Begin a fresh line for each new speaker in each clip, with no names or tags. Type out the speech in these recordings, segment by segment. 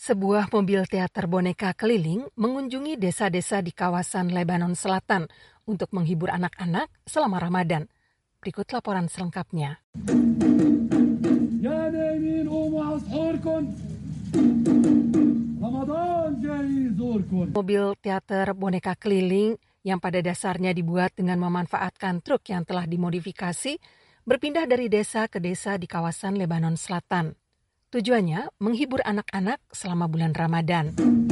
Sebuah mobil teater boneka keliling mengunjungi desa-desa di kawasan Lebanon Selatan untuk menghibur anak-anak selama Ramadan. Berikut laporan selengkapnya. Mobil teater boneka keliling yang pada dasarnya dibuat dengan memanfaatkan truk yang telah dimodifikasi berpindah dari desa ke desa di kawasan Lebanon Selatan. Tujuannya menghibur anak-anak selama bulan Ramadan.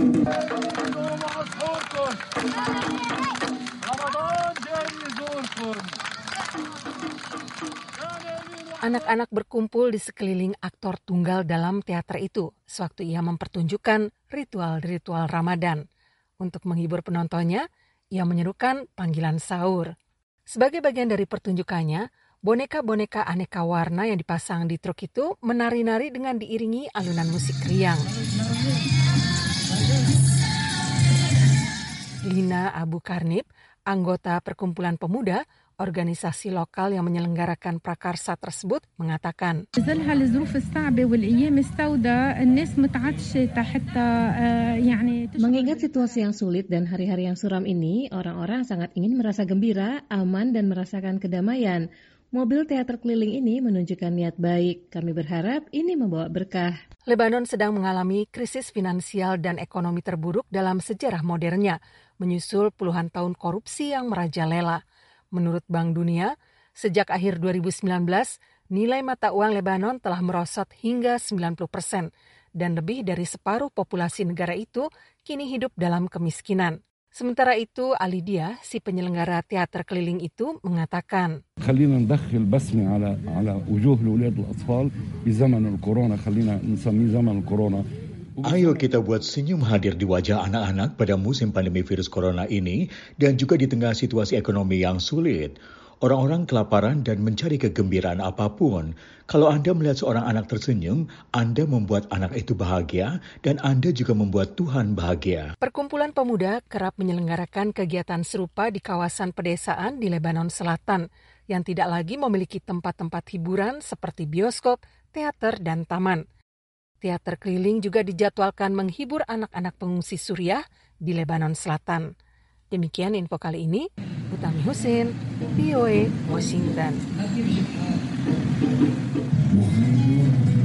Anak-anak berkumpul di sekeliling aktor tunggal dalam teater itu sewaktu ia mempertunjukkan ritual-ritual Ramadan. Untuk menghibur penontonnya, ia menyerukan panggilan sahur. Sebagai bagian dari pertunjukannya, boneka-boneka aneka warna yang dipasang di truk itu menari-nari dengan diiringi alunan musik riang. Lina Abu Karnib, anggota Perkumpulan Pemuda, organisasi lokal yang menyelenggarakan prakarsa tersebut, mengatakan,
mengingat situasi yang sulit dan hari-hari yang suram ini, orang-orang sangat ingin merasa gembira, aman, dan merasakan kedamaian. Mobil teater keliling ini menunjukkan niat baik. Kami berharap ini membawa berkah.
Lebanon sedang mengalami krisis finansial dan ekonomi terburuk dalam sejarah modernnya, menyusul puluhan tahun korupsi yang merajalela. Menurut Bank Dunia, sejak akhir 2019, nilai mata uang Lebanon telah merosot hingga 90%, dan lebih dari separuh populasi negara itu kini hidup dalam kemiskinan. Sementara itu, Alidia, si penyelenggara teater keliling itu, mengatakan,
خلينا ندخل بسمة على وجوه الأولاد والأطفال بزمن الكورونا خلينا نسميه زمن الكورونا.
Ayo kita buat senyum hadir di wajah anak-anak pada musim pandemi virus corona ini dan juga di tengah situasi ekonomi yang sulit. Orang-orang kelaparan dan mencari kegembiraan apapun. Kalau Anda melihat seorang anak tersenyum, Anda membuat anak itu bahagia dan Anda juga membuat Tuhan bahagia.
Perkumpulan Pemuda kerap menyelenggarakan kegiatan serupa di kawasan pedesaan di Lebanon Selatan yang tidak lagi memiliki tempat-tempat hiburan seperti bioskop, teater, dan taman. Teater keliling juga dijadwalkan menghibur anak-anak pengungsi Suriah di Lebanon Selatan. Demikian info kali ini. Utami Husin, VOA, Washington.